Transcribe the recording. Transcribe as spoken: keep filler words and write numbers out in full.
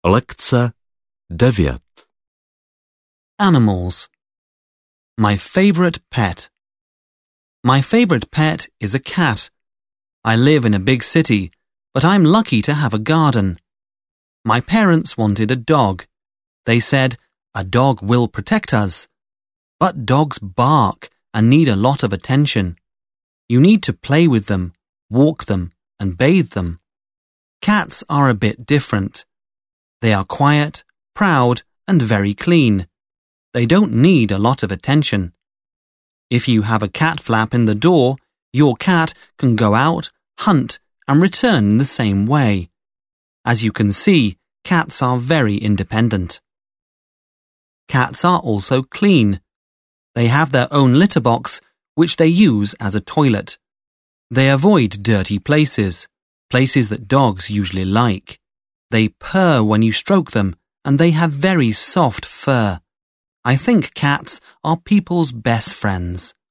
Lekce devět. Animals. My favorite pet. My favorite pet is a cat. I live in a big city, but I'm lucky to have a garden. My parents wanted a dog. They said, a dog will protect us. But dogs bark and need a lot of attention. You need to play with them, walk them, and bathe them. Cats are a bit different. They are quiet, proud, and very clean. They don't need a lot of attention. If you have a cat flap in the door, your cat can go out, hunt, and return in the same way. As you can see, cats are very independent. Cats are also clean. They have their own litter box, which they use as a toilet. They avoid dirty places, places that dogs usually like. They purr when you stroke them, and they have very soft fur. I think cats are people's best friends.